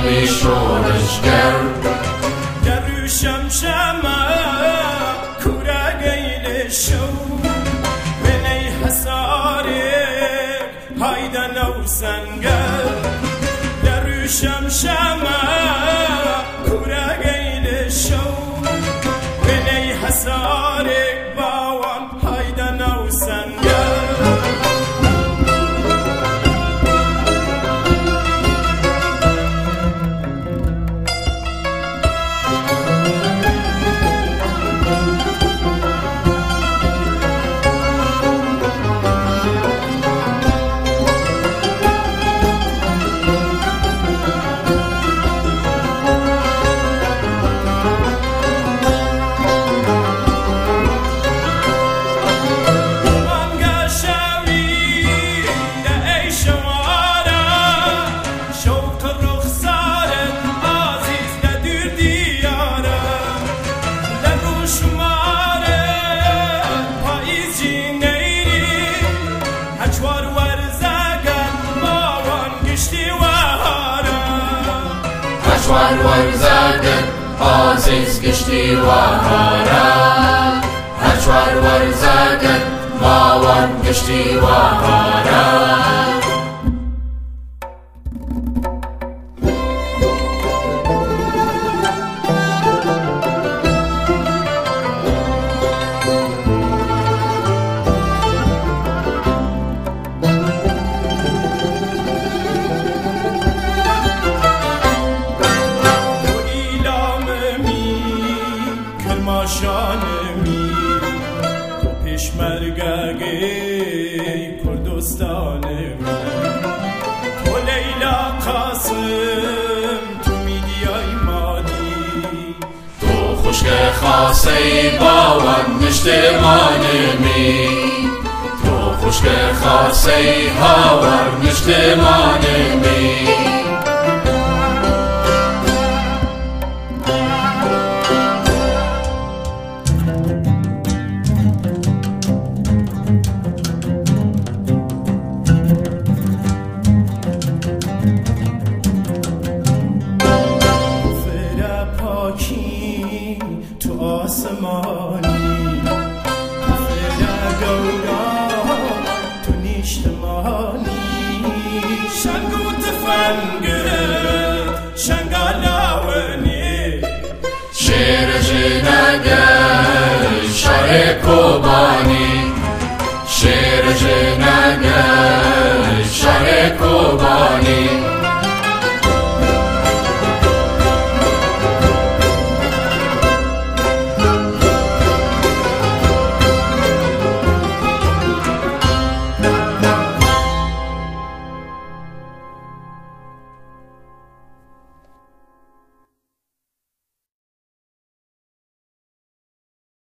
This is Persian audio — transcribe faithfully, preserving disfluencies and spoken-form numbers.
قلبی شورشگر درو شمشمه کوره گیل شو بنی حسارک هایده نو سنگر درو شمشمه کوره گیل شو بنی حسارک باوان هایده نو سنگر هجوار ورزاگن عزیز گشتی و هارا هجوار ورزاگن باوان گشتی و هارا شانمی تو پیشمرگه کردستانمی تو لیلا قاسم تو میدیای مادی تو خشک خاصی باوان نشتمانمی تو خشک خاصی هاوان نشتمانمی تو آسمانی تو فرگونا تو نیشتمانی شنگو تفنگت شنگالاونی شیر جنگه شار کوبانی شیر جنگه شار کوبانی